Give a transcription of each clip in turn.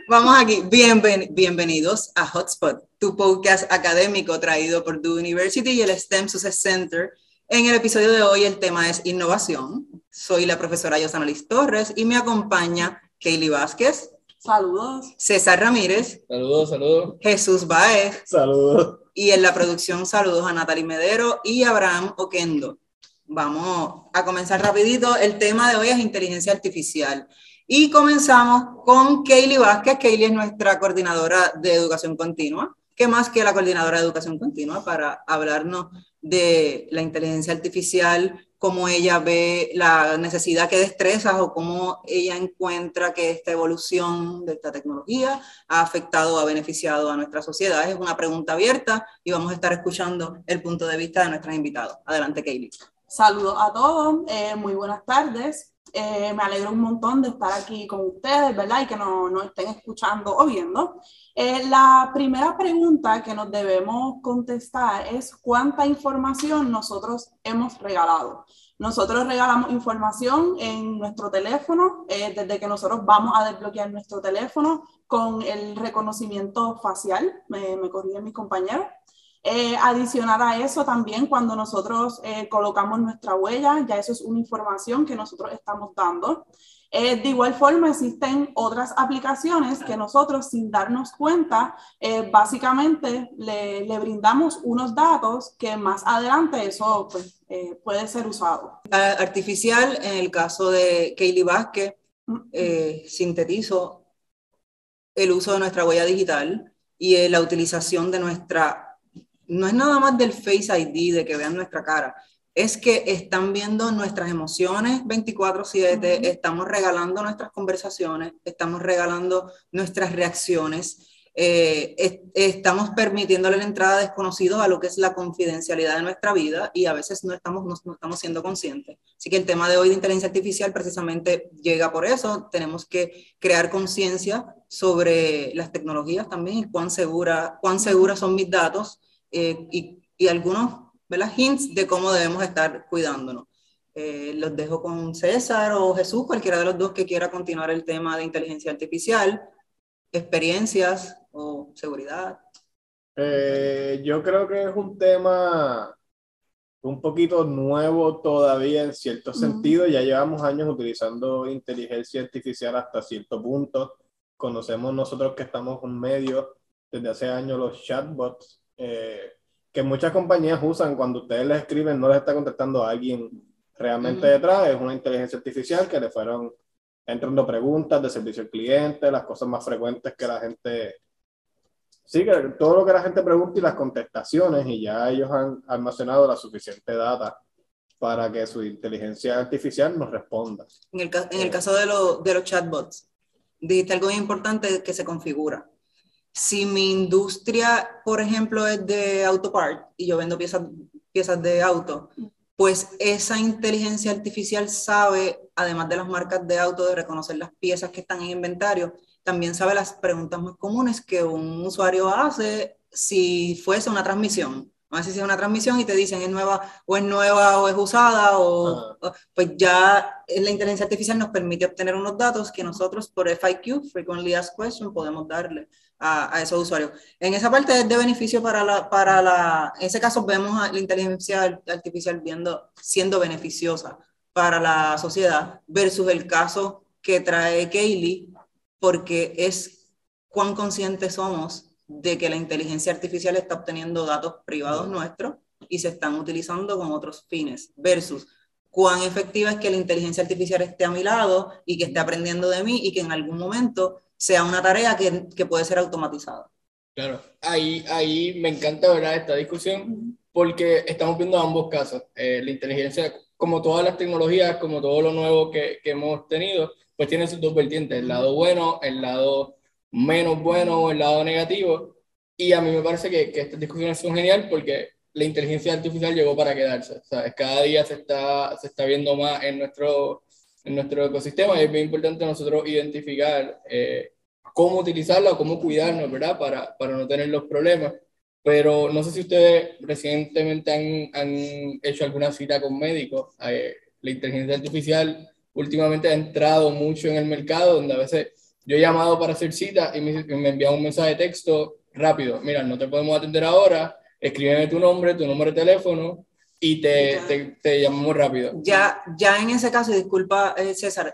Vamos aquí. Bienvenidos a Hotspot, tu podcast académico traído por Du University y el STEM Success Center. En el episodio de hoy el tema es innovación. Soy la profesora Yosanalis Torres y me acompaña Kaylee Vázquez. Saludos. César Ramírez. Saludos, saludos. Jesús Baez. Saludos. Y en la producción saludos a Natalie Medero y Abraham Oquendo. Vamos a comenzar rapidito. El tema de hoy es inteligencia artificial. Y comenzamos con Kaylee Vázquez. Kaylee es nuestra coordinadora de educación continua. ¿Qué más que la coordinadora de educación continua para hablarnos de la inteligencia artificial, cómo ella ve la necesidad, qué destrezas o cómo ella encuentra que esta evolución de esta tecnología ha afectado o ha beneficiado a nuestra sociedad? Es una pregunta abierta y vamos a estar escuchando el punto de vista de nuestros invitados. Adelante, Kaylee. Saludos a todos, muy buenas tardes. Me alegro un montón de estar aquí con ustedes, ¿verdad? Y que nos estén escuchando o viendo. La primera pregunta que nos debemos contestar es ¿cuánta información nosotros hemos regalado? Nosotros regalamos información en nuestro teléfono, desde que nosotros vamos a desbloquear nuestro teléfono con el reconocimiento facial, me corrigen mis compañeros. Adicional a eso también cuando nosotros colocamos nuestra huella, ya eso es una información que nosotros estamos dando. De igual forma existen otras aplicaciones que nosotros sin darnos cuenta básicamente le brindamos unos datos que más adelante eso pues, puede ser usado. Artificial, en el caso de Kaylee Vázquez, sintetizo el uso de nuestra huella digital y la utilización de nuestra... No es nada más del Face ID, de que vean nuestra cara, es que están viendo nuestras emociones 24/7, estamos regalando nuestras conversaciones, estamos regalando nuestras reacciones, estamos permitiéndole la entrada a desconocidos a lo que es la confidencialidad de nuestra vida y a veces no estamos siendo conscientes. Así que el tema de hoy de inteligencia artificial precisamente llega por eso. Tenemos que crear conciencia sobre las tecnologías también y cuán seguras son mis datos. Y algunos, ¿verdad?, hints de cómo debemos estar cuidándonos. Los dejo con César o Jesús, cualquiera de los dos que quiera continuar el tema de inteligencia artificial, experiencias o seguridad. Yo creo que es un tema un poquito nuevo todavía en cierto sentido. Ya llevamos años utilizando inteligencia artificial hasta cierto punto. Conocemos nosotros que estamos en medio desde hace años los chatbots, que muchas compañías usan cuando ustedes les escriben, no les está contestando a alguien realmente detrás, es una inteligencia artificial que le fueron entrando preguntas de servicio al cliente, las cosas más frecuentes que la gente... Sí, que todo lo que la gente pregunta y las contestaciones, y ya ellos han almacenado la suficiente data para que su inteligencia artificial nos responda. En el caso de los chatbots, dijiste algo muy importante que se configura. Si mi industria, por ejemplo, es de autopart y yo vendo piezas de auto, pues esa inteligencia artificial sabe, además de las marcas de auto, de reconocer las piezas que están en inventario, también sabe las preguntas más comunes que un usuario hace si fuese una transmisión. No sé si es una transmisión y te dicen es nueva o es usada, pues ya la inteligencia artificial nos permite obtener unos datos que nosotros por FAQ, Frequently Asked Question, podemos darle a esos usuarios. En esa parte es de beneficio en ese caso vemos a la inteligencia artificial siendo beneficiosa para la sociedad versus el caso que trae Kaylee, porque es cuán conscientes somos de que la inteligencia artificial está obteniendo datos privados nuestros y se están utilizando con otros fines, versus cuán efectiva es que la inteligencia artificial esté a mi lado y que esté aprendiendo de mí y que en algún momento sea una tarea que puede ser automatizada. Claro, ahí me encanta, ¿verdad?, esta discusión, porque estamos viendo ambos casos. La inteligencia, como todas las tecnologías, como todo lo nuevo que hemos tenido, pues tiene sus dos vertientes, el lado bueno, el lado menos bueno o el lado negativo. Y a mí me parece que estas discusiones son geniales porque la inteligencia artificial llegó para quedarse. O sea, cada día se está viendo más en nuestro ecosistema y es bien importante nosotros identificar cómo utilizarla o cómo cuidarnos, ¿verdad? Para no tener los problemas. Pero no sé si ustedes recientemente han hecho alguna cita con médicos. La inteligencia artificial últimamente ha entrado mucho en el mercado, donde a veces Yo he llamado para hacer cita y me envían un mensaje de texto rápido. Mira, no te podemos atender ahora, escríbeme tu número de teléfono y te llamamos rápido. Ya en ese caso, disculpa César,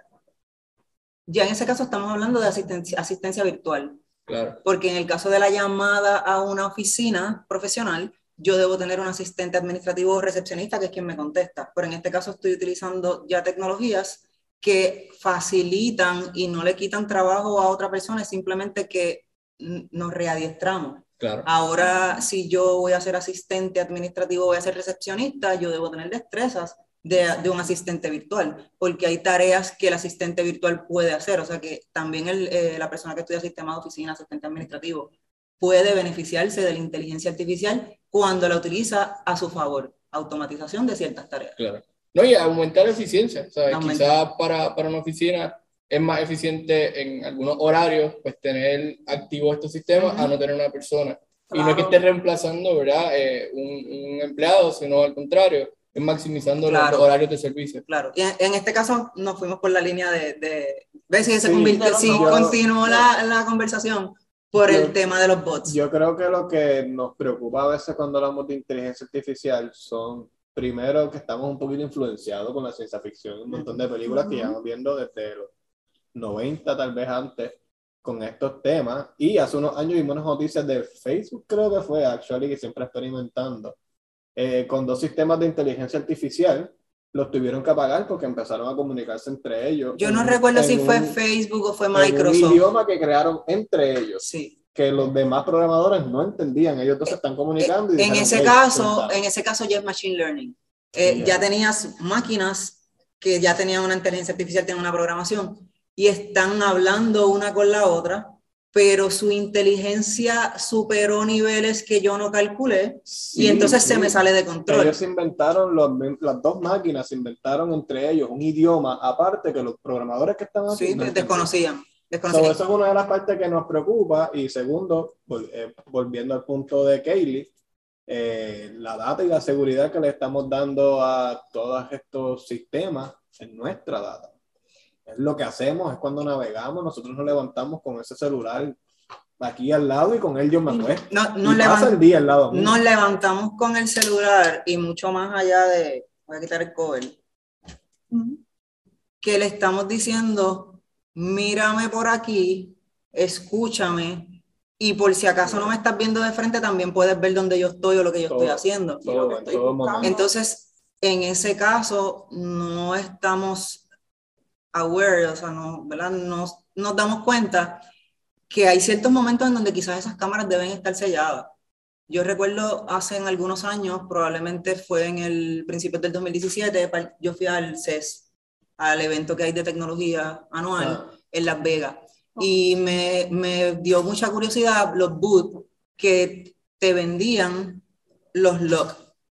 ya en ese caso estamos hablando de asistencia virtual. Claro. Porque en el caso de la llamada a una oficina profesional, yo debo tener un asistente administrativo o recepcionista que es quien me contesta. Pero en este caso estoy utilizando ya tecnologías que facilitan y no le quitan trabajo a otra persona, es simplemente que nos readiestramos. Claro. Ahora, si yo voy a ser asistente administrativo, voy a ser recepcionista, yo debo tener destrezas de un asistente virtual, porque hay tareas que el asistente virtual puede hacer, o sea que también la persona que estudia sistemas de oficina, asistente administrativo, puede beneficiarse de la inteligencia artificial cuando la utiliza a su favor, automatización de ciertas tareas. Claro. No, y aumentar la eficiencia, ¿sabes? Quizás para una oficina es más eficiente en algunos horarios pues tener activos estos sistemas a no tener una persona. Claro. Y no es que esté reemplazando, ¿verdad? Un empleado, sino al contrario, es maximizando los horarios de servicio. Claro, y en este caso nos fuimos por la línea de ver si se continuó la conversación por el tema de los bots. Yo creo que lo que nos preocupa a veces cuando hablamos de inteligencia artificial son, primero, que estamos un poquito influenciados con la ciencia ficción, un montón de películas que llevamos viendo desde los 90, tal vez antes, con estos temas, y hace unos años vimos unas noticias de Facebook, creo que fue, actually, que siempre experimentando, con 2 sistemas de inteligencia artificial, los tuvieron que apagar porque empezaron a comunicarse entre ellos. Yo no recuerdo si fue Facebook o fue Microsoft. Un idioma que crearon entre ellos. Sí. Que los demás programadores no entendían, ellos dos se están comunicando. Y en ese caso ya es Machine Learning. Ya tenías máquinas que ya tenían una inteligencia artificial, tenían una programación, y están hablando una con la otra, pero su inteligencia superó niveles que yo no calculé, y entonces se me sale de control. Ellos inventaron, las 2 máquinas inventaron entre ellos un idioma aparte que los programadores que estaban aquí no desconocían. Eso es una de las partes que nos preocupa. Y segundo, volviendo al punto de Kaylee, la data y la seguridad que le estamos dando a todos estos sistemas es nuestra data. Es lo que hacemos, es cuando navegamos, nosotros nos levantamos con ese celular aquí al lado y con él yo me acuesto. Nos levantamos con el celular y mucho más allá de, voy a quitar el cover, que le estamos diciendo, mírame por aquí, escúchame, y por si acaso no me estás viendo de frente, también puedes ver dónde yo estoy o lo que yo estoy haciendo. Entonces, en ese caso, no estamos aware, o sea, ¿verdad? Nos damos cuenta que hay ciertos momentos en donde quizás esas cámaras deben estar selladas. Yo recuerdo hace algunos años, probablemente fue en el principio del 2017, yo fui al CES, al evento que hay de tecnología anual en Las Vegas, y me dio mucha curiosidad los booths que te vendían los logs.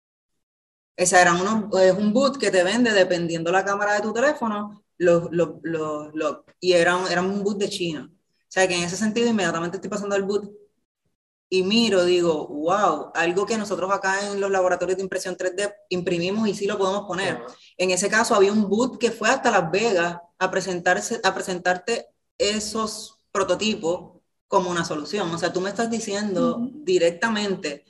O sea, es un boot que te vende, dependiendo la cámara de tu teléfono, los logs, y eran un boot de China. O sea, que en ese sentido inmediatamente estoy pasando al boot y digo, wow, algo que nosotros acá en los laboratorios de impresión 3D imprimimos y sí lo podemos poner. En ese caso había un boot que fue hasta Las Vegas a presentarte esos prototipos como una solución. O sea, tú me estás diciendo directamente,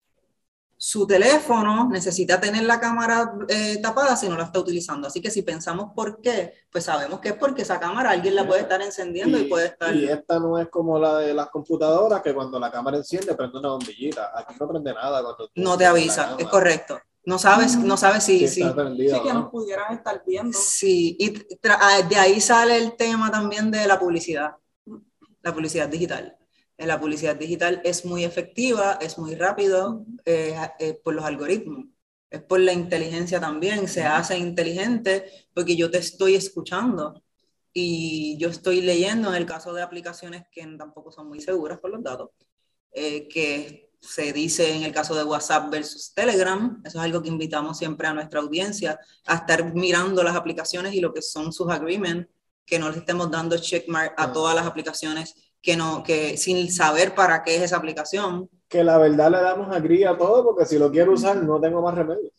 su teléfono necesita tener la cámara tapada si no la está utilizando. Así que si pensamos por qué, pues sabemos que es porque esa cámara alguien la puede estar encendiendo y puede estar... Y esta no es como la de las computadoras, que cuando la cámara enciende prende una bombillita. Aquí no prende nada. No te avisa, es correcto. No sabes si está prendido, sí, que nos pudieran estar viendo. Sí, y de ahí sale el tema también de la publicidad digital. La publicidad digital es muy efectiva, es muy rápido, por los algoritmos, es por la inteligencia también, se hace inteligente porque yo te estoy escuchando y yo estoy leyendo, en el caso de aplicaciones que tampoco son muy seguras por los datos, que se dice en el caso de WhatsApp versus Telegram. Eso es algo que invitamos siempre a nuestra audiencia, a estar mirando las aplicaciones y lo que son sus agreements, que no les estemos dando checkmark a todas las aplicaciones que sin saber para qué es esa aplicación. Que la verdad le damos agree a todo, porque si lo quiero usar no tengo más remedio.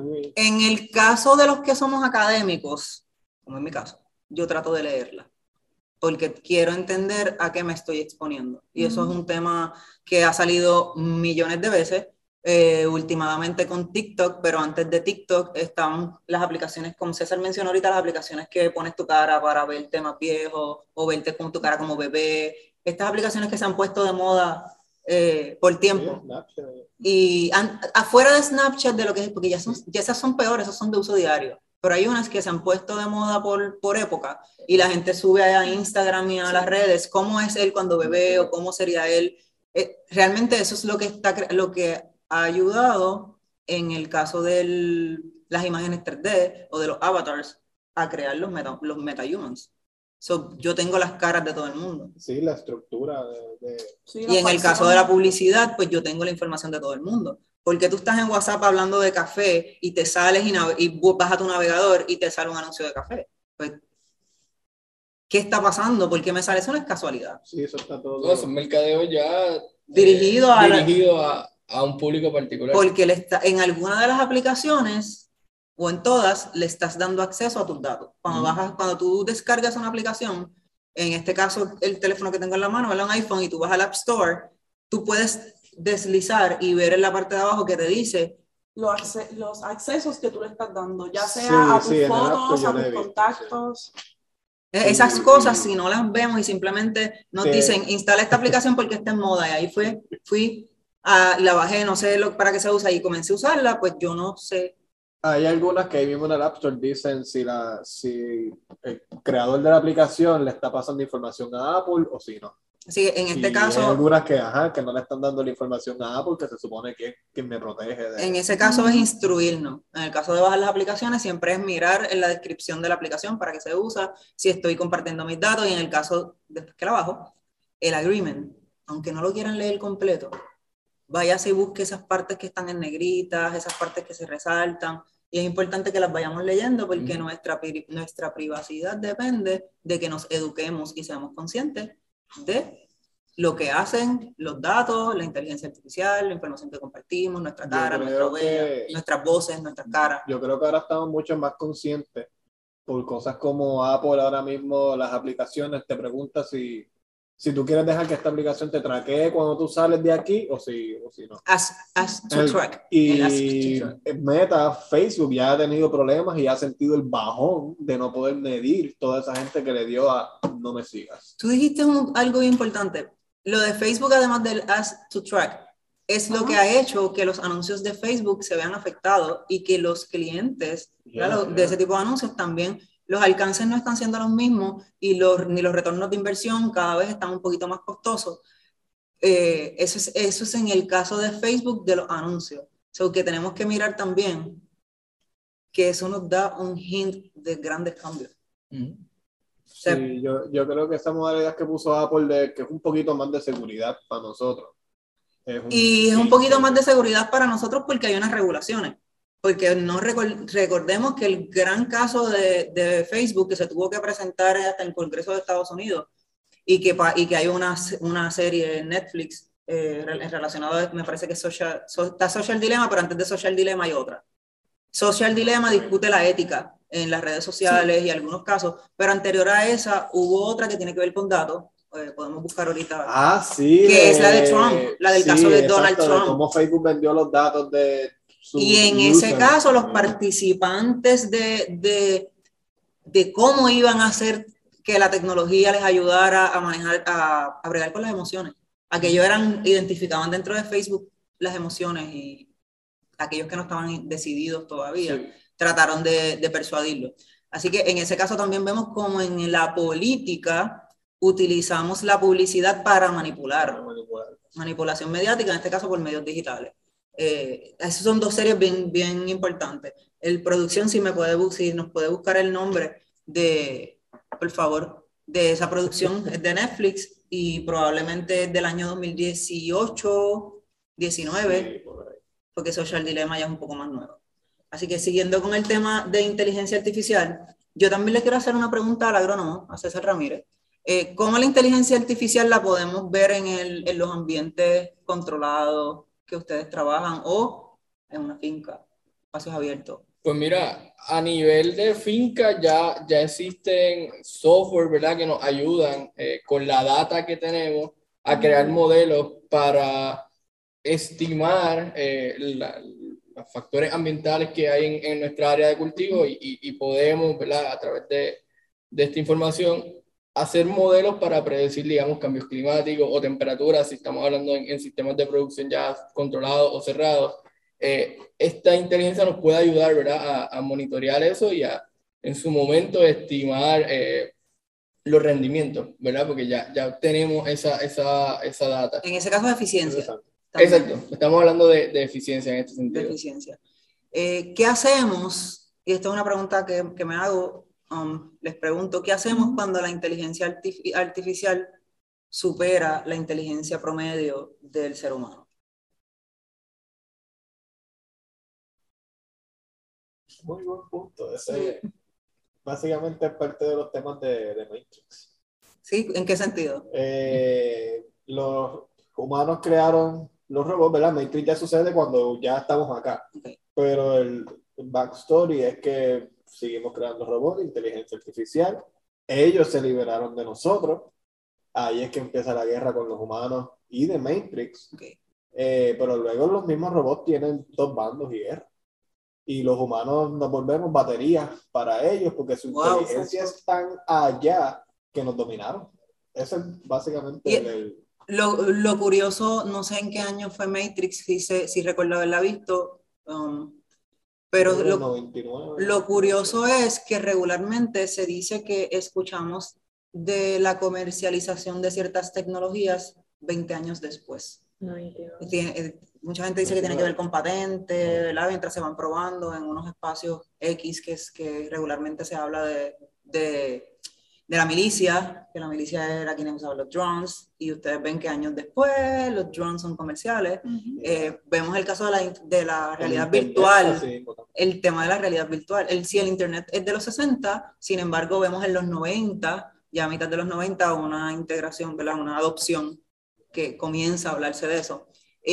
En el caso de los que somos académicos, como en mi caso, yo trato de leerla. porque quiero entender a qué me estoy exponiendo. Y eso es un tema que ha salido millones de veces, últimamente con TikTok, pero antes de TikTok están las aplicaciones, como César mencionó ahorita, las aplicaciones que pones tu cara para verte más viejo o verte con tu cara como bebé. Estas aplicaciones que se han puesto de moda por tiempo. Y afuera de Snapchat, de lo que es, porque ya esas son peores, esas son de uso diario. Pero hay unas que se han puesto de moda por época y la gente sube a Instagram y a las redes cómo es él cuando bebé o cómo sería él. Realmente eso es lo que ha ayudado en el caso de las imágenes 3D o de los avatars a crear los metahumans. Yo tengo las caras de todo el mundo. Sí, la estructura Sí, y en el caso de la publicidad, pues yo tengo la información de todo el mundo. Porque tú estás en WhatsApp hablando de café y te sales y vas a tu navegador y te sale un anuncio de café. Pues, ¿qué está pasando? ¿Por qué me sale? Eso no es casualidad. Sí, eso está todo. No, es un mercadeo ya dirigido a un público particular. Porque en alguna de las aplicaciones o en todas le estás dando acceso a tus datos. Cuando tú descargas una aplicación, en este caso el teléfono que tengo en la mano es un iPhone y tú vas al App Store, tú puedes deslizar y ver en la parte de abajo que te dice los accesos que tú le estás dando, ya sea a tus fotos, a tus contactos. Esas cosas, si no las vemos y simplemente nos dicen, instala esta aplicación porque está en moda, y ahí fui, la bajé, no sé para qué se usa, y comencé a usarla, pues yo no sé. Hay algunas que ahí mismo en el App Store dicen si el creador de la aplicación le está pasando información a Apple o si no. Así que en este caso... Hay algunas que no le están dando la información a Apple, que se supone que me protege de... En ese caso es instruirnos. En el caso de bajar las aplicaciones, siempre es mirar en la descripción de la aplicación para qué se usa, si estoy compartiendo mis datos, y en el caso, después que la bajo, el agreement, aunque no lo quieran leer completo, váyase y busque esas partes que están en negritas, esas partes que se resaltan, y es importante que las vayamos leyendo porque nuestra privacidad depende de que nos eduquemos y seamos conscientes de lo que hacen los datos, la inteligencia artificial, la información que compartimos, nuestra cara, nuestra huella, nuestras voces, nuestras caras. Yo creo que ahora estamos mucho más conscientes por cosas como Apple. Ahora mismo las aplicaciones te preguntan si tú quieres dejar que esta aplicación te traquee cuando tú sales de aquí o si no. Ask to track. Y Meta, Facebook ya ha tenido problemas y ha sentido el bajón de no poder medir toda esa gente que le dio a no me sigas. Tú dijiste algo importante. Lo de Facebook, además del Ask to Track, es lo que ha hecho que los anuncios de Facebook se vean afectados y que los clientes de ese tipo de anuncios también, los alcances no están siendo los mismos y ni los retornos de inversión cada vez están un poquito más costosos. Eso es en el caso de Facebook de los anuncios. Que tenemos que mirar también que eso nos da un hint de grandes cambios. Sí, yo creo que esa modalidad que puso Apple que es un poquito más de seguridad para nosotros. Es un poquito más de seguridad para nosotros porque hay unas regulaciones. Porque no recordemos que el gran caso de Facebook que se tuvo que presentar hasta el Congreso de Estados Unidos y que hay una serie en Netflix relacionada, me parece que está Social Dilemma, pero antes de Social Dilemma hay otra. Social Dilemma discute la ética en las redes sociales y algunos casos, pero anterior a esa hubo otra que tiene que ver con datos. Podemos buscar ahorita. Sí. Que es la de Trump, la del caso de Donald Trump. De cómo Facebook vendió los datos de y en ese caso, los participantes de cómo iban a hacer que la tecnología les ayudara a manejar, a bregar con las emociones. Aquellos identificaban dentro de Facebook las emociones y aquellos que no estaban decididos todavía trataron de persuadirlos. Así que en ese caso también vemos cómo en la política utilizamos la publicidad para manipular. Manipulación mediática, en este caso por medios digitales. Esas son dos series bien importantes. El producción, si nos puede buscar el nombre por favor, de esa producción, es de Netflix y probablemente es del año 2018, 19, porque Social Dilemma ya es un poco más nuevo. Así que siguiendo con el tema de inteligencia artificial, yo también le quiero hacer una pregunta al agrónomo, a César Ramírez. ¿Cómo la inteligencia artificial la podemos ver en los ambientes controlados que ustedes trabajan o en una finca, espacios abiertos? Pues mira, a nivel de finca ya existen software, ¿verdad? Que nos ayudan con la data que tenemos a crear modelos para estimar los factores ambientales que hay en nuestra área de cultivo y podemos, ¿verdad? A través de esta información hacer modelos para predecir, digamos, cambios climáticos o temperaturas, si estamos hablando en sistemas de producción ya controlados o cerrados. Esta inteligencia nos puede ayudar, ¿verdad? A monitorear eso y en su momento estimar los rendimientos, ¿verdad? Porque ya tenemos esa data. En ese caso, de eficiencia. Exacto, estamos hablando de eficiencia en este sentido. De eficiencia. ¿Qué hacemos? Y esta es una pregunta que me hago. Les pregunto, ¿qué hacemos cuando la inteligencia artificial supera la inteligencia promedio del ser humano? Muy buen punto. Ese básicamente es parte de los temas de Matrix. ¿Sí? ¿En qué sentido? Los humanos crearon los robots, ¿verdad? Matrix ya sucede cuando ya estamos acá. Okay. Pero el backstory es que seguimos creando robots de inteligencia artificial. Ellos se liberaron de nosotros. Ahí es que empieza la guerra con los humanos y de Matrix. Okay. Pero luego los mismos robots tienen dos bandos y guerra. Y los humanos nos volvemos baterías para ellos porque su inteligencia es tan allá que nos dominaron. Eso es básicamente lo curioso, no sé en qué año fue Matrix, si recuerdo haberla visto, pero lo curioso es que regularmente se dice que escuchamos de la comercialización de ciertas tecnologías 20 años después. Mucha gente dice que tiene que ver con patentes, ¿verdad? Mientras se van probando en unos espacios X que regularmente se habla de la milicia, que la milicia era quienes usaban los drones, y ustedes ven que años después los drones son comerciales. Vemos el caso de la realidad virtual, el tema de la realidad virtual. El Internet es de los 60, sin embargo vemos en los 90, ya a mitad de los 90, una integración, ¿verdad? Una adopción que comienza a hablarse de eso.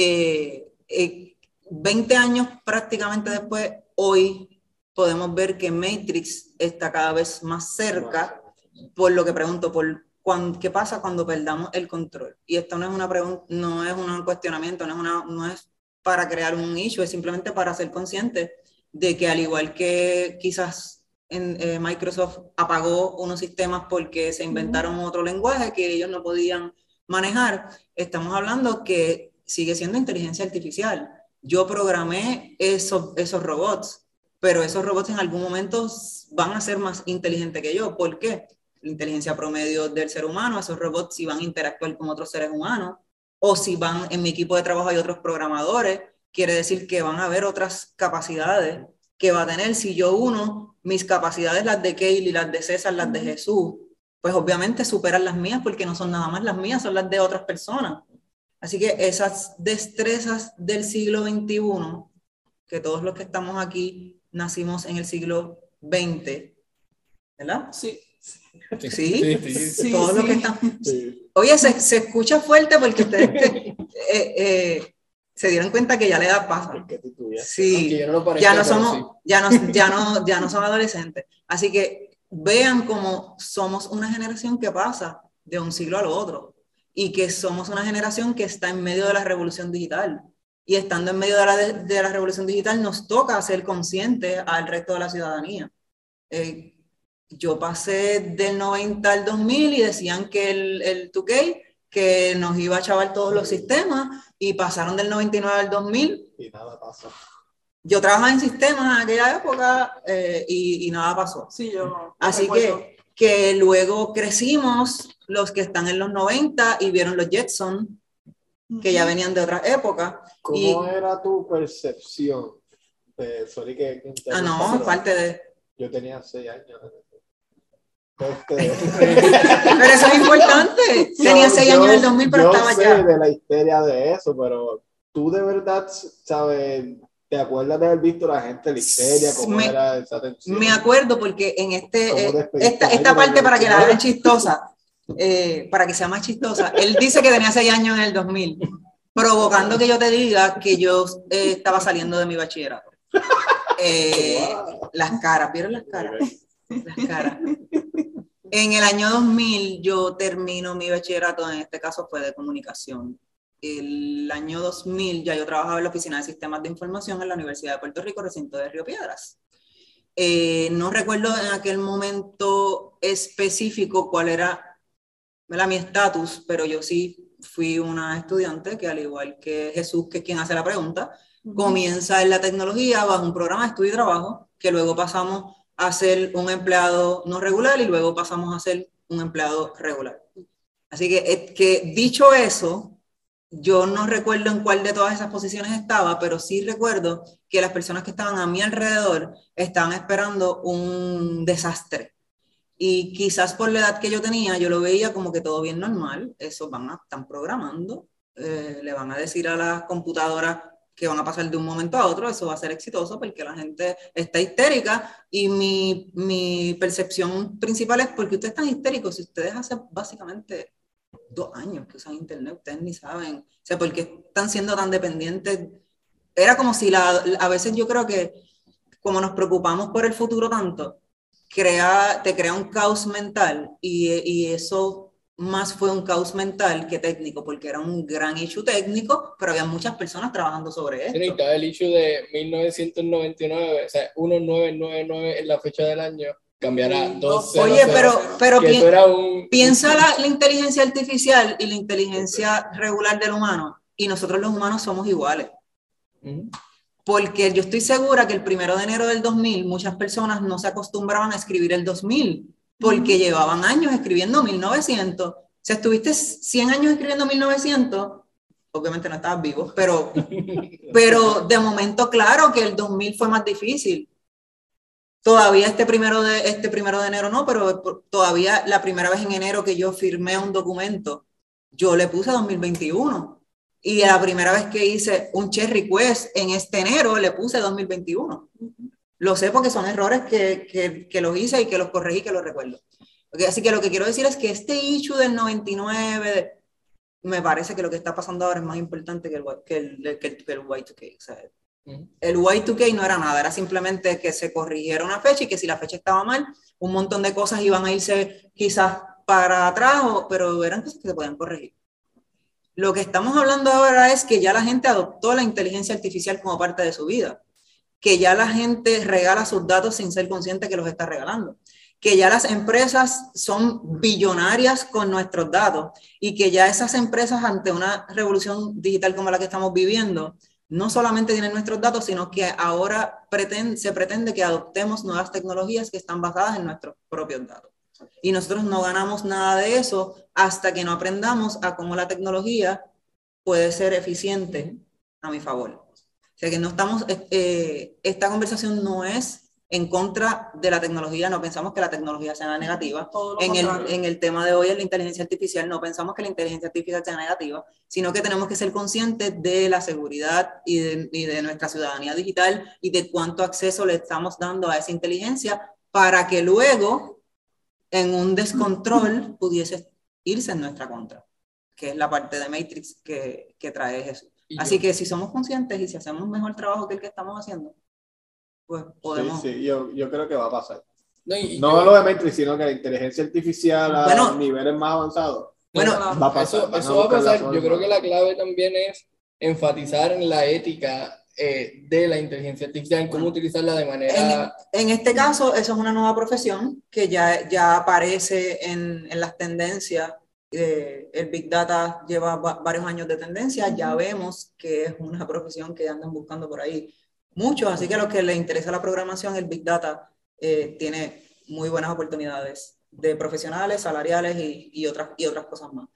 20 años prácticamente después, hoy podemos ver que Matrix está cada vez más cerca. Por lo que pregunto, ¿qué pasa cuando perdamos el control? Y esto no es una pregunta, no es un cuestionamiento, no es para crear un issue, es simplemente para ser consciente de que al igual que quizás Microsoft apagó unos sistemas porque se inventaron otro lenguaje que ellos no podían manejar, estamos hablando que sigue siendo inteligencia artificial. Yo programé esos robots, pero esos robots en algún momento van a ser más inteligentes que yo. ¿Por qué? La inteligencia promedio del ser humano, esos robots si van a interactuar con otros seres humanos, o si en mi equipo de trabajo hay otros programadores, quiere decir que van a haber otras capacidades que va a tener. Si yo uno mis capacidades, las de Kaylee, las de César, las de Jesús, pues obviamente superan las mías porque no son nada más las mías, son las de otras personas. Así que esas destrezas del siglo XXI, que todos los que estamos aquí nacimos en el siglo XX, ¿verdad? Sí. Sí. Todos los que están... Sí. Oye, se escucha fuerte porque ustedes se dieron cuenta que ya la edad pasa. Sí, ya no somos adolescentes. Así que vean cómo somos una generación que pasa de un siglo al otro y que somos una generación que está en medio de la revolución digital. Y estando en medio de la revolución digital nos toca ser conscientes al resto de la ciudadanía. Yo pasé del 90 al 2000 y decían que el 2K, que nos iba a chavar todos los sistemas, y pasaron del 99 al 2000. Y nada pasó. Yo trabajaba en sistemas en aquella época y nada pasó. Sí, yo Así que luego crecimos los que están en los 90 y vieron los Jetsons, que ya venían de otras épocas. ¿Cómo era tu percepción? No, parte de... Yo tenía 6 años. Pero eso es importante. Tenía 6 años en el 2000, pero estaba ya. Yo sé de la histeria de eso, pero tú de verdad, ¿sabes? ¿Te acuerdas de haber visto la gente la histeria? ¿Cómo era esa tensión? Me acuerdo porque en esta parte, para que la hagan chistosa, para que sea más chistosa, él dice que tenía 6 años en el 2000, provocando que yo te diga que yo estaba saliendo de mi bachillerato. Las caras, ¿vieron las caras? Las caras. En el año 2000 yo termino mi bachillerato, en este caso fue de comunicación. El año 2000 ya yo trabajaba en la Oficina de Sistemas de Información en la Universidad de Puerto Rico, recinto de Río Piedras. No recuerdo en aquel momento específico cuál era mi estatus, pero yo sí fui una estudiante que, al igual que Jesús, que es quien hace la pregunta, comienza en la tecnología bajo un programa de estudio y trabajo, que luego pasamos a ser un empleado no regular y luego pasamos a ser un empleado regular. Así que dicho eso, yo no recuerdo en cuál de todas esas posiciones estaba, pero sí recuerdo que las personas que estaban a mi alrededor estaban esperando un desastre. Y quizás por la edad que yo tenía, yo lo veía como que todo bien normal. Eso están programando, le van a decir a las computadoras que van a pasar de un momento a otro, eso va a ser exitoso porque la gente está histérica y mi percepción principal es porque ustedes están histéricos si ustedes hace básicamente 2 años que usan internet, ustedes ni saben, o sea, ¿por qué están siendo tan dependientes? Era como si a veces yo creo que como nos preocupamos por el futuro tanto, te crea un caos mental y eso más fue un caos mental que técnico, porque era un gran issue técnico, pero había muchas personas trabajando sobre esto. Sí, estaba el issue de 1999, o sea, 1999 es la fecha del año, cambiará 2. Oye, pero piensa piensa la inteligencia artificial y la inteligencia regular del humano, y nosotros los humanos somos iguales. Porque yo estoy segura que el 1 de enero del 2000 muchas personas no se acostumbraban a escribir el 2000, porque llevaban años escribiendo 1900. O sea, estuviste 100 años escribiendo 1900, obviamente no estabas vivo, pero de momento claro que el 2000 fue más difícil. Todavía este primero de enero no, pero todavía la primera vez en enero que yo firmé un documento, yo le puse 2021. Y la primera vez que hice un change request en este enero, le puse 2021. Lo sé porque son errores que los hice y que los corregí, que los recuerdo. Okay, así que lo que quiero decir es que este issue del 99, me parece que lo que está pasando ahora es más importante que el Y2K. O sea, el Y2K no era nada, era simplemente que se corrigiera una fecha y que si la fecha estaba mal, un montón de cosas iban a irse quizás para atrás, pero eran cosas que se podían corregir. Lo que estamos hablando ahora es que ya la gente adoptó la inteligencia artificial como parte de su vida, que ya la gente regala sus datos sin ser consciente que los está regalando, que ya las empresas son billonarias con nuestros datos y que ya esas empresas, ante una revolución digital como la que estamos viviendo, no solamente tienen nuestros datos, sino que ahora se pretende que adoptemos nuevas tecnologías que están basadas en nuestros propios datos. Y nosotros no ganamos nada de eso hasta que no aprendamos a cómo la tecnología puede ser eficiente a mi favor. O sea que no estamos, esta conversación no es en contra de la tecnología, no pensamos que la tecnología sea negativa. En el tema de hoy, en la inteligencia artificial, no pensamos que la inteligencia artificial sea negativa, sino que tenemos que ser conscientes de la seguridad y de nuestra ciudadanía digital y de cuánto acceso le estamos dando a esa inteligencia para que luego, en un descontrol, pudiese irse en nuestra contra, que es la parte de Matrix que trae Jesús. Así que si somos conscientes y si hacemos un mejor trabajo que el que estamos haciendo, pues podemos... Sí, yo creo que va a pasar. No lo de Matrix, sino que la inteligencia artificial a niveles más avanzados. Bueno, va a pasar. Eso va a pasar. Yo creo que la clave también es enfatizar en la ética de la inteligencia artificial, en cómo utilizarla de manera... En este caso, eso es una nueva profesión que ya aparece en las tendencias. El Big Data lleva varios años de tendencia, ya vemos que es una profesión que andan buscando por ahí muchos, así que a los que les interesa la programación, el Big Data tiene muy buenas oportunidades de profesionales, salariales y otras cosas más.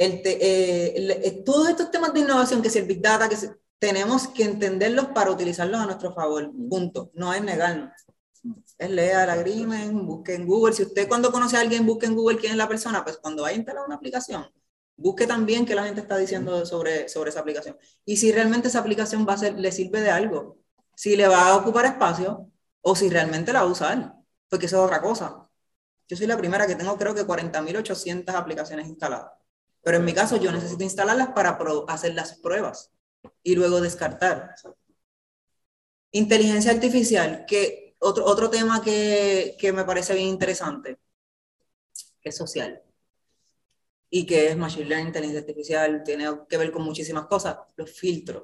Todos estos temas de innovación, que si el Big Data, tenemos que entenderlos para utilizarlos a nuestro favor, punto. No es negarnos. Es lea el agreement, busque en Google. Si usted cuando conoce a alguien, busque en Google quién es la persona, pues cuando vaya a instalar una aplicación, busque también qué la gente está diciendo sobre esa aplicación. Y si realmente esa aplicación le sirve de algo, si le va a ocupar espacio o si realmente la va a usar, porque eso es otra cosa. Yo soy la primera que tengo, creo que 40.800 aplicaciones instaladas. Pero en mi caso yo necesito instalarlas para hacer las pruebas y luego descartar. Inteligencia artificial, que otro tema que me parece bien interesante, que es social y que es machine learning, inteligencia artificial, tiene que ver con muchísimas cosas, los filtros.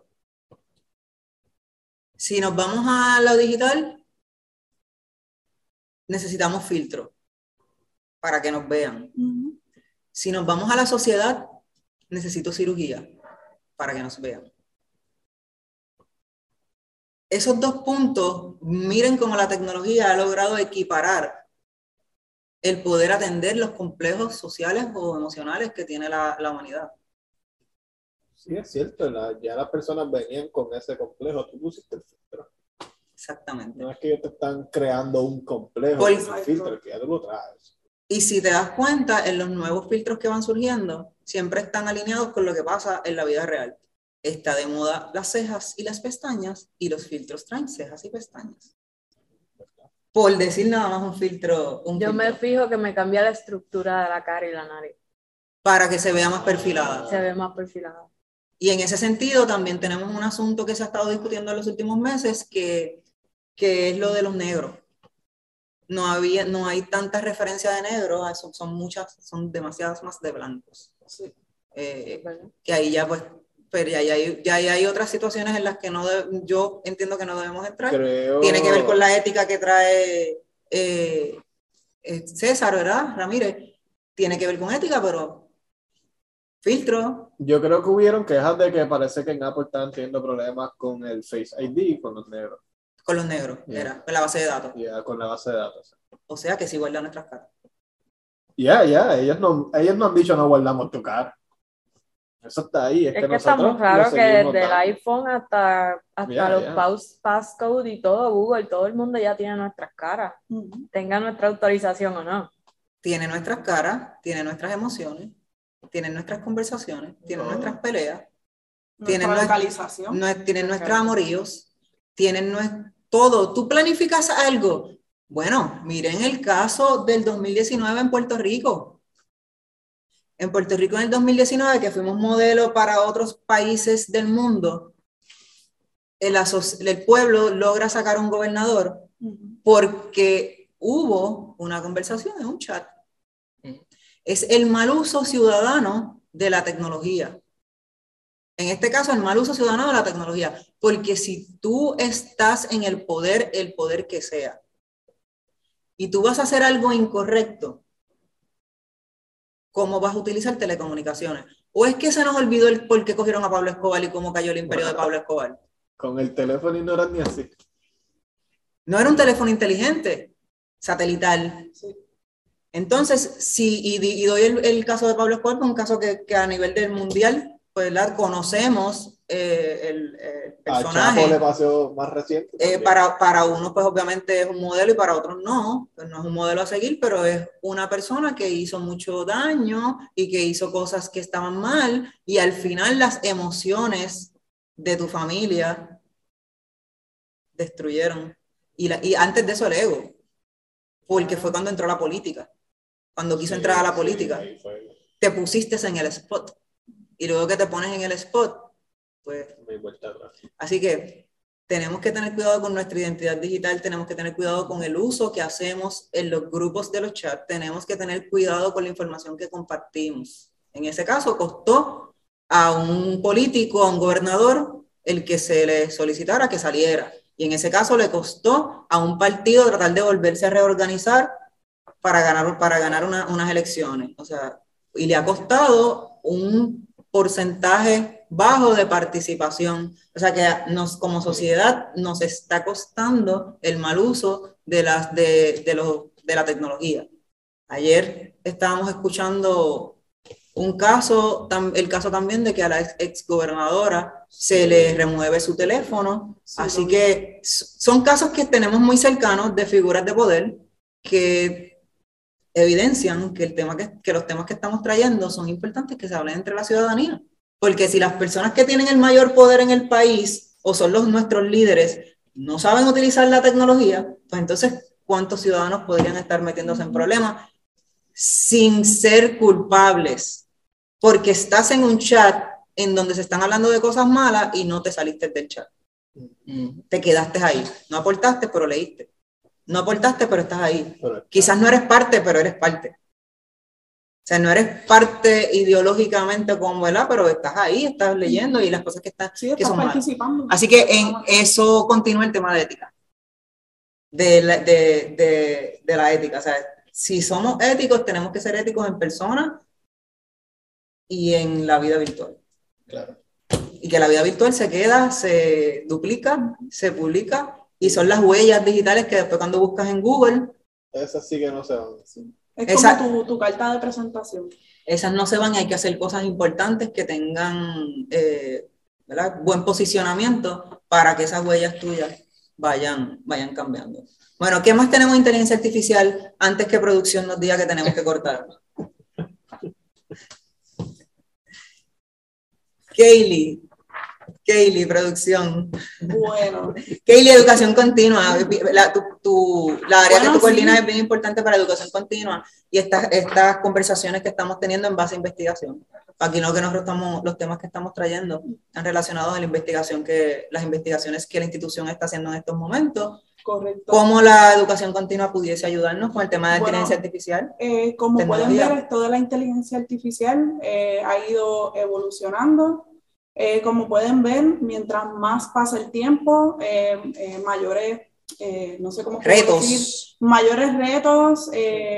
Si nos vamos a lo digital, necesitamos filtros para que nos vean. Si nos vamos a la sociedad, necesito cirugía para que nos vean. Esos dos puntos, miren cómo la tecnología ha logrado equiparar el poder atender los complejos sociales o emocionales que tiene la humanidad. Sí, es cierto, ya las personas venían con ese complejo, tú pusiste el filtro. Exactamente. No es que ellos te están creando un complejo con el filtro, que ya tú lo traes. Y si te das cuenta, en los nuevos filtros que van surgiendo, siempre están alineados con lo que pasa en la vida real. Está de moda las cejas y las pestañas, y los filtros traen cejas y pestañas. Por decir nada más un filtro. Yo me fijo que me cambia la estructura de la cara y la nariz. Para que se vea más perfilada. Se ve más perfilada. Y en ese sentido también tenemos un asunto que se ha estado discutiendo en los últimos meses, que es lo de los negros. No hay tanta referencia de negros, son demasiadas más de blancos. Sí. Que ahí ya pues, pero ya hay otras situaciones en las que yo entiendo que no debemos entrar. Tiene que ver con la ética que trae César, ¿verdad? Ramírez. Tiene que ver con ética, pero filtro. Yo creo que hubieron quejas de que parece que en Apple están teniendo problemas con el Face ID con los negros. Con los negros, con la base de datos. Con la base de datos. O sea que sí guardan nuestras caras. Ellos no han dicho no guardamos tu cara. Eso está ahí. Es que está muy raro que desde el iPhone hasta los passcode y todo, Google, todo el mundo ya tiene nuestras caras. Tenga nuestra autorización o no. Tiene nuestras caras, tiene nuestras emociones, tienen nuestras conversaciones, tienen tienen nuestros amoríos, tienen todo. Tú planificas algo. Bueno, miren el caso del 2019 en Puerto Rico. En Puerto Rico en el 2019, que fuimos modelo para otros países del mundo, el pueblo logra sacar un gobernador porque hubo una conversación en un chat. Es el mal uso ciudadano de la tecnología. En este caso, el mal uso ciudadano de la tecnología. Porque si tú estás en el poder que sea, y tú vas a hacer algo incorrecto, ¿cómo vas a utilizar telecomunicaciones? ¿O es que se nos olvidó el por qué cogieron a Pablo Escobar y cómo cayó el imperio de Pablo Escobar? Con el teléfono y no era ni así. No era un teléfono inteligente, satelital. Sí. Entonces, y doy el caso de Pablo Escobar, un caso que a nivel del mundial, pues conocemos el personaje. A Chapo le pasó más reciente. Para unos, pues obviamente es un modelo y para otros no. Pues no es un modelo a seguir, pero es una persona que hizo mucho daño y que hizo cosas que estaban mal, y al final las emociones de tu familia destruyeron. Y antes de eso el ego, porque fue cuando entró la política. Cuando quiso entrar a la política, te pusiste en el spot. Y luego que te pones en el spot, pues... Así que tenemos que tener cuidado con nuestra identidad digital, tenemos que tener cuidado con el uso que hacemos en los grupos de los chats, tenemos que tener cuidado con la información que compartimos. En ese caso, costó a un político, a un gobernador, el que se le solicitara que saliera. Y en ese caso le costó a un partido tratar de volverse a reorganizar para ganar unas elecciones. O sea, y le ha costado un porcentaje bajo de participación. O sea que como sociedad nos está costando el mal uso de la tecnología. Ayer estábamos escuchando el caso también de que a la exgobernadora se le remueve su teléfono. Sí, así que son casos que tenemos muy cercanos de figuras de poder que evidencian que los temas que estamos trayendo son importantes que se hablen entre la ciudadanía. Porque si las personas que tienen el mayor poder en el país, o son nuestros líderes, no saben utilizar la tecnología, pues entonces, ¿cuántos ciudadanos podrían estar metiéndose en problemas sin ser culpables? Porque estás en un chat en donde se están hablando de cosas malas y no te saliste del chat. Te quedaste ahí. No aportaste, pero leíste. No aportaste, pero estás ahí. Quizás no eres parte, pero eres parte. O sea, no eres parte ideológicamente como, ¿verdad? Pero estás ahí, estás leyendo y las cosas que están, sí, que son participando. Malas. Así que en eso continúa el tema de ética. De la ética. O sea, si somos éticos, tenemos que ser éticos en persona y en la vida virtual. Claro. Y que la vida virtual se queda, se duplica, se publica y son las huellas digitales que después cuando buscas en Google. Esas sí que no se van. Sí. Es como tu carta de presentación. Esas no se van y hay que hacer cosas importantes que tengan ¿verdad? Buen posicionamiento para que esas huellas tuyas vayan cambiando. Bueno, ¿qué más tenemos de inteligencia artificial antes que producción nos diga que tenemos que cortar? Kaylee, producción. Bueno. Kaylee, educación continua. La área que tú coordinas es bien importante para educación continua y estas conversaciones que estamos teniendo en base a investigación. Aquí lo que los temas que estamos trayendo están relacionados a las investigaciones que la institución está haciendo en estos momentos. Correcto. ¿Cómo la educación continua pudiese ayudarnos con el tema de inteligencia artificial? Como pueden ver, esto de la inteligencia artificial ha ido evolucionando. Como pueden ver, mientras más pasa el tiempo, mayores, no sé cómo retos. Mayores retos,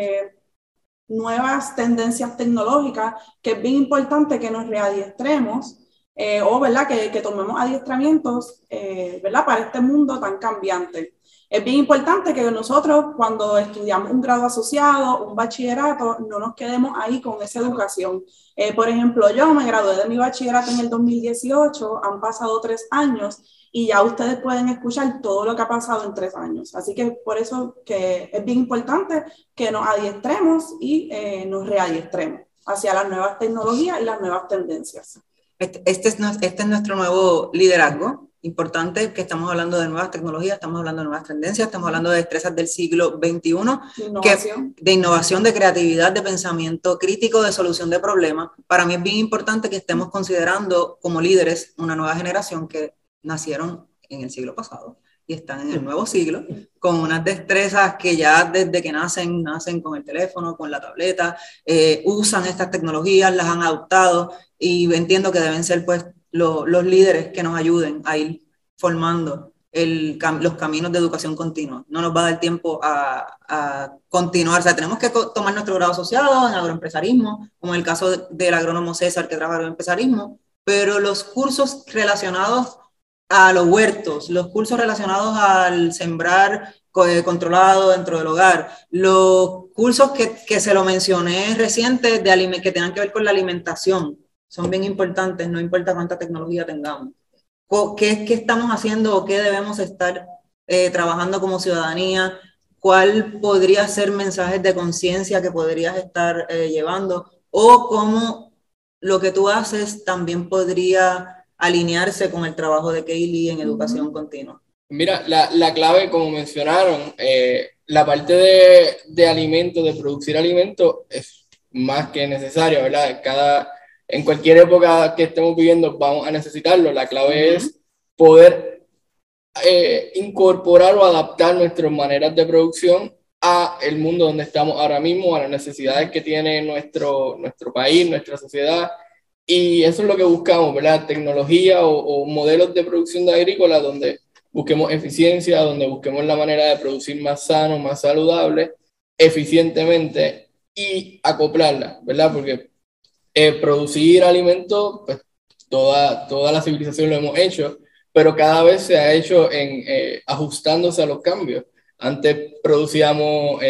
nuevas tendencias tecnológicas, que es bien importante que nos readiestremos o ¿verdad? Que tomemos adiestramientos ¿verdad? Para este mundo tan cambiante. Es bien importante que nosotros, cuando estudiamos un grado asociado, un bachillerato, no nos quedemos ahí con esa educación. Por ejemplo, yo me gradué de mi bachillerato en el 2018, han pasado 3 años y ya ustedes pueden escuchar todo lo que ha pasado en 3 años. Así que por eso que es bien importante que nos adiestremos y nos readiestremos hacia las nuevas tecnologías y las nuevas tendencias. Este es nuestro nuevo liderazgo. Importante que estamos hablando de nuevas tecnologías, estamos hablando de nuevas tendencias, estamos hablando de destrezas del siglo XXI, de innovación, de creatividad, de pensamiento crítico, de solución de problemas. Para mí es bien importante que estemos considerando como líderes una nueva generación que nacieron en el siglo pasado y están en el nuevo siglo con unas destrezas que ya desde que nacen con el teléfono, con la tableta, usan estas tecnologías, las han adoptado y entiendo que deben ser pues los líderes que nos ayuden a ir formando los caminos de educación continua. No nos va a dar tiempo a continuar, o sea, tenemos que tomar nuestro grado asociado en agroempresarismo, como en el caso del agrónomo César que trabaja en agroempresarismo, pero los cursos relacionados a los huertos, los cursos relacionados al sembrar controlado dentro del hogar, los cursos que se lo mencioné recientes que tengan que ver con la alimentación, son bien importantes, no importa cuánta tecnología tengamos. ¿Qué estamos haciendo o qué debemos estar trabajando como ciudadanía? ¿Cuál podría ser mensajes de conciencia que podrías estar llevando? O cómo lo que tú haces también podría alinearse con el trabajo de Kaylee en educación continua. Mira, la clave, como mencionaron, la parte de alimentos, de producir alimentos, es más que necesaria, ¿verdad? En cualquier época que estemos viviendo vamos a necesitarlo. La clave es poder incorporar o adaptar nuestras maneras de producción a el mundo donde estamos ahora mismo, a las necesidades que tiene nuestro país, nuestra sociedad. Y eso es lo que buscamos, ¿verdad? Tecnología o modelos de producción agrícola donde busquemos eficiencia, donde busquemos la manera de producir más sano, más saludable, eficientemente y acoplarla, ¿verdad? Porque producir alimentos, pues toda la civilización lo hemos hecho, pero cada vez se ha hecho ajustándose a los cambios. Antes producíamos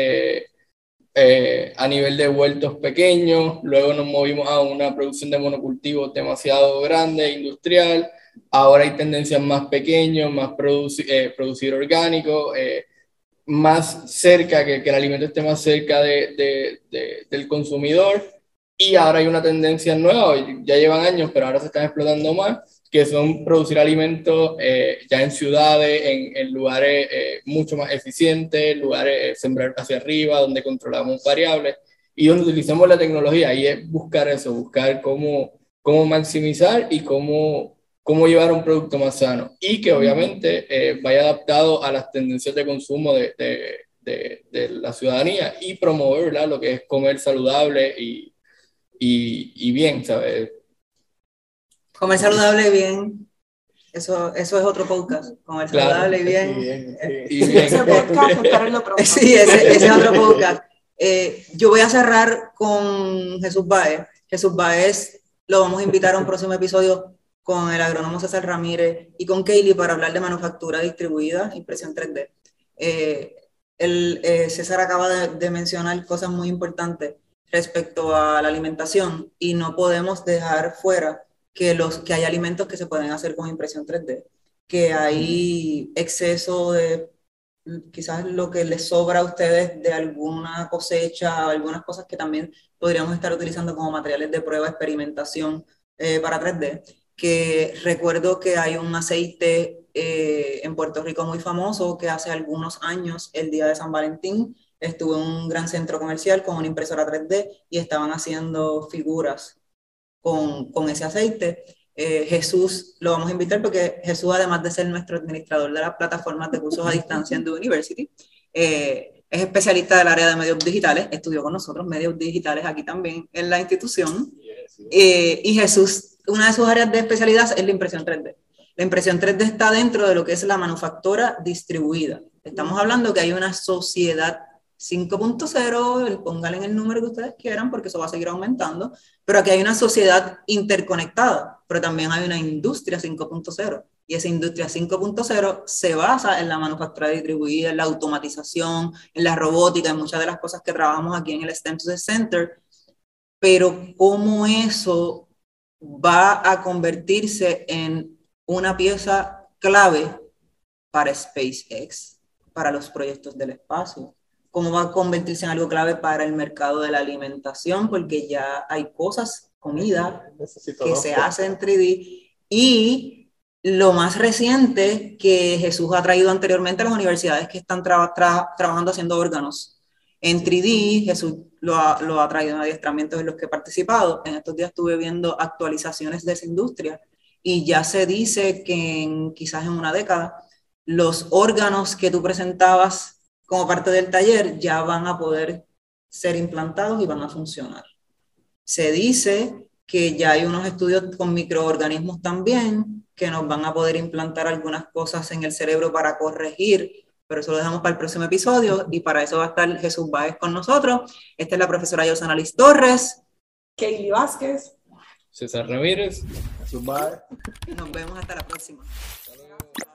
a nivel de huertos pequeños, luego nos movimos a una producción de monocultivos demasiado grande, industrial. Ahora hay tendencias más pequeñas, más producir orgánico, más cerca, que el alimento esté más cerca del consumidor. Y ahora hay una tendencia nueva, ya llevan años, pero ahora se están explotando más, que son producir alimentos ya en ciudades, en lugares mucho más eficientes, lugares sembrar hacia arriba, donde controlamos variables y donde utilizamos la tecnología. Y es buscar eso, buscar cómo maximizar y cómo cómo llevar un producto más sano y que obviamente vaya adaptado a las tendencias de consumo de la ciudadanía y promover, ¿verdad?, lo que es comer saludable y bien, ¿sabes? Comer saludable y bien. Eso es otro podcast. Comer saludable y bien. Ese podcast, espérenlo pronto. Sí, ese es otro podcast. Yo voy a cerrar con Jesús Báez. Jesús Báez lo vamos a invitar a un próximo episodio con el agrónomo César Ramírez y con Kaylee para hablar de manufactura distribuida, impresión 3D. César acaba de mencionar cosas muy importantes respecto a la alimentación y no podemos dejar fuera que hay alimentos que se pueden hacer con impresión 3D, que hay exceso de quizás lo que les sobra a ustedes de alguna cosecha, algunas cosas que también podríamos estar utilizando como materiales de prueba, experimentación para 3D, que recuerdo que hay un aceite en Puerto Rico muy famoso que hace algunos años, el día de San Valentín, estuve en un gran centro comercial con una impresora 3D y estaban haciendo figuras con ese aceite. Jesús lo vamos a invitar porque Jesús, además de ser nuestro administrador de las plataformas de cursos a distancia en The University, es especialista del área de medios digitales, estudió con nosotros medios digitales aquí también en la institución. Y Jesús, una de sus áreas de especialidad es la impresión 3D. La impresión 3D está dentro de lo que es la manufactura distribuida. Estamos hablando que hay una sociedad 5.0, pónganle el número que ustedes quieran porque eso va a seguir aumentando, pero aquí hay una sociedad interconectada, pero también hay una industria 5.0 y esa industria 5.0 se basa en la manufactura distribuida, en la automatización, en la robótica, en muchas de las cosas que trabajamos aquí en el STEM to the Center, pero cómo eso va a convertirse en una pieza clave para SpaceX, para los proyectos del espacio. Cómo va a convertirse en algo clave para el mercado de la alimentación, porque ya hay cosas, comida, que se hace en 3D. Y lo más reciente que Jesús ha traído anteriormente a las universidades que están trabajando haciendo órganos en 3D, Jesús lo ha traído en adiestramientos en los que he participado. En estos días estuve viendo actualizaciones de esa industria y ya se dice que quizás en una década los órganos que tú presentabas como parte del taller ya van a poder ser implantados y van a funcionar. Se dice que ya hay unos estudios con microorganismos también que nos van a poder implantar algunas cosas en el cerebro para corregir, pero eso lo dejamos para el próximo episodio y para eso va a estar Jesús Báez con nosotros. Esta es la profesora Yosana Liz Torres, Kaylee Vázquez, César Ramírez, Jesús Báez. Nos vemos hasta la próxima.